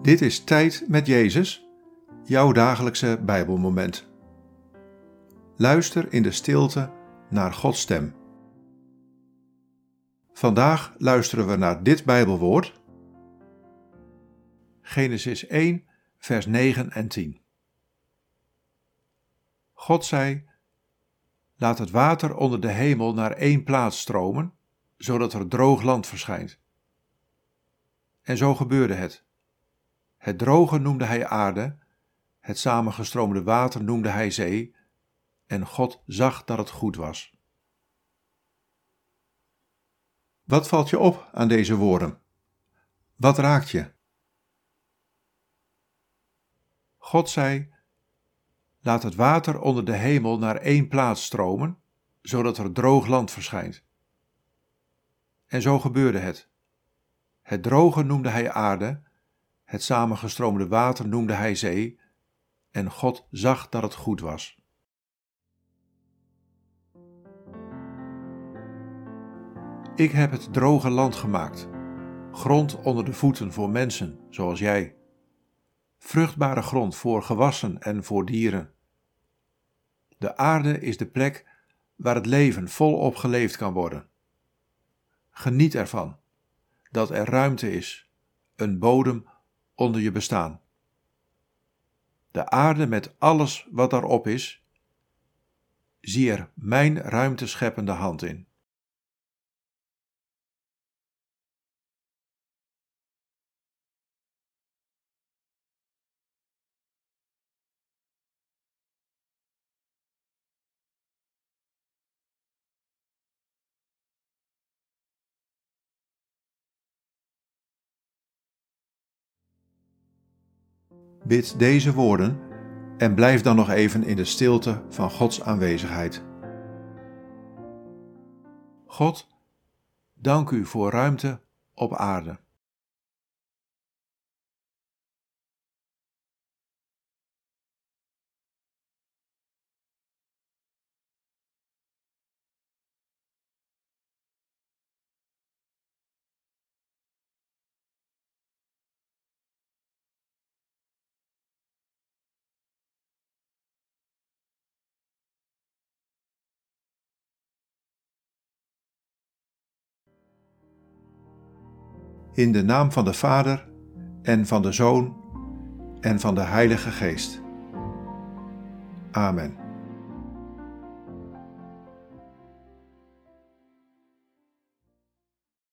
Dit is Tijd met Jezus, jouw dagelijkse Bijbelmoment. Luister in de stilte naar Gods stem. Vandaag luisteren we naar dit Bijbelwoord. Genesis 1, vers 9 en 10. God zei: laat het water onder de hemel naar één plaats stromen, zodat er droog land verschijnt. En zo gebeurde het. Het droge noemde hij aarde, het samengestroomde water noemde hij zee, en God zag dat het goed was. Wat valt je op aan deze woorden? Wat raakt je? God zei: laat het water onder de hemel naar één plaats stromen, zodat er droog land verschijnt. En zo gebeurde het. Het droge noemde hij aarde, het samengestroomde water noemde hij zee, en God zag dat het goed was. Ik heb het droge land gemaakt, grond onder de voeten voor mensen, zoals jij. Vruchtbare grond voor gewassen en voor dieren. De aarde is de plek waar het leven volop geleefd kan worden. Geniet ervan, dat er ruimte is, een bodem onder je bestaan. De aarde met alles wat daarop is, zie er mijn ruimtescheppende hand in. Bid deze woorden en blijf dan nog even in de stilte van Gods aanwezigheid. God, dank u voor ruimte op aarde. In de naam van de Vader en van de Zoon en van de Heilige Geest. Amen.